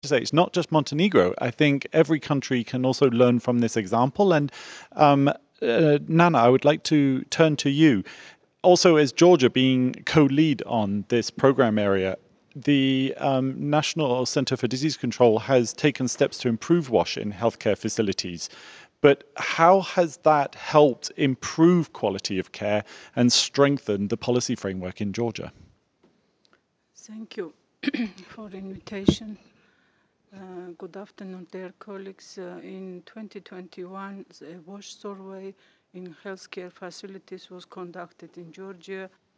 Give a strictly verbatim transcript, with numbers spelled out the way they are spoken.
to say it's not just Montenegro. I think every country can also learn from this example. And um, uh, Nana, I would like to turn to you. Also, as Georgia being co-lead on this program area, the um, National Center for Disease Control has taken steps to improve WASH in healthcare facilities. But how has that helped improve quality of care and strengthen the policy framework in Georgia? Thank you for the invitation. Uh, good afternoon, dear colleagues. Uh, in twenty twenty-one, the WASH survey in healthcare facilities was conducted in Georgia.